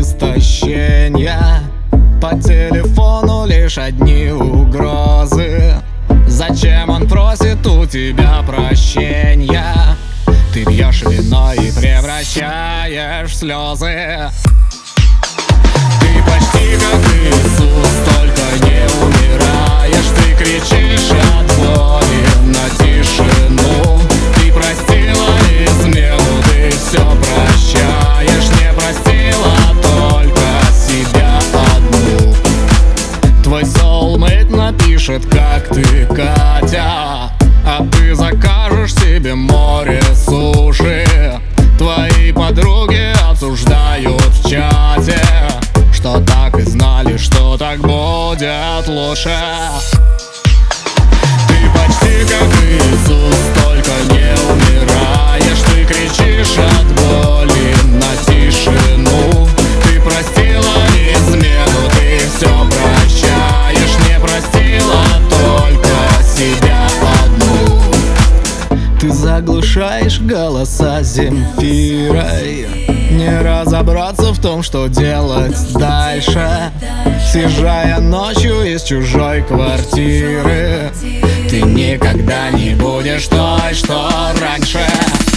истощения. По телефону лишь одни угрозы. Зачем он просит у тебя прощения? Ты пьешь вино и превращаешь в слезы. Ты почти как Иисус, только не умираешь. Ты кричишь от боли на тишину. Ты простила измену, ты все прощаешь. Не простила только себя одну. Твой soulmate напишет, как ты, Катя, а ты закажешь себе море суши. Твои подруги обсуждают в чате, что так и знали, что так будет лучше. Ты почти как Иисус, только не умираешь. Ты кричишь от боли на тишину. Ты простила измену, ты все прощаешь. Не простила только себя одну. Ты заглушаешь голоса Земфирой. Не разобраться в том, что делать дальше. Съезжая ночью из чужой квартиры, ты никогда не будешь той, что раньше.